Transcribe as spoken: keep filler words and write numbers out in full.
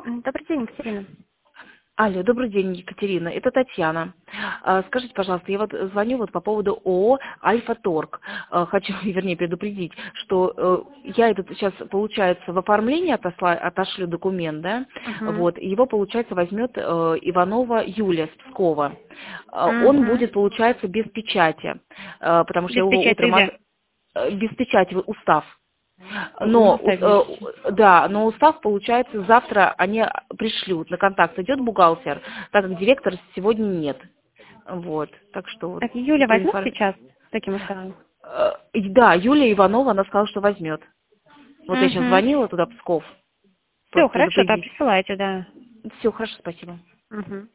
М, Добрый день, Екатерина. Алло, добрый день, Екатерина. Это Татьяна. А, Скажите, пожалуйста, я вот звоню вот по поводу ООО «Альфа-Торг». А, Хочу, вернее, предупредить, что э, я этот сейчас, получается, в оформлении отосла, отошлю документ, да, Угу. вот, и его, получается, возьмет э, Иванова Юлия с Пскова. А, Он Угу. будет, получается, без печати, э, потому что Без я его печати утром от... где? э, без печати, вот устав. На Но, ус- уставе без печати. э, да, но устав, получается, завтра они пришлют. На контакт идет бухгалтер, так как директора сегодня нет. Вот, так что вот Так, Юля возьмет проинформ... сейчас с таким уставом? Э, и Да, Юлия Иванова, она сказала, что возьмет. Вот я сейчас Угу. звонила туда, в Псков, Все, просто хорошо, да, предупредить. присылайте, да. Все, хорошо, спасибо. Угу.